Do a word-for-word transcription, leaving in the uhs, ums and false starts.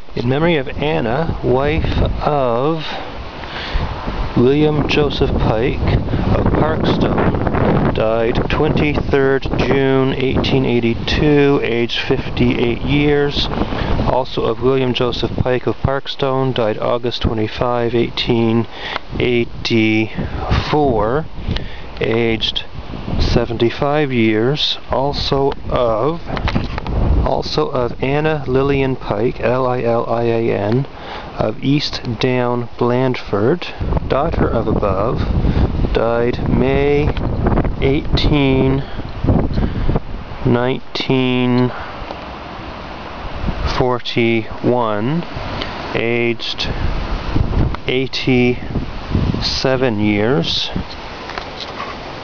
In memory of Anna, wife of William Joseph Pike of Parkstone, died twenty-third June eighteen eighty-two, aged fifty-eight years. Also of William Joseph Pike of Parkstone, died August twenty-fifth, eighteen eighty-four, aged seventy-five years. Also of Also of Anna Lillian Pike, L I L I A N, of East Down, Blandford, daughter of above, died May eighteenth, nineteen forty-one, aged eighty-seven years.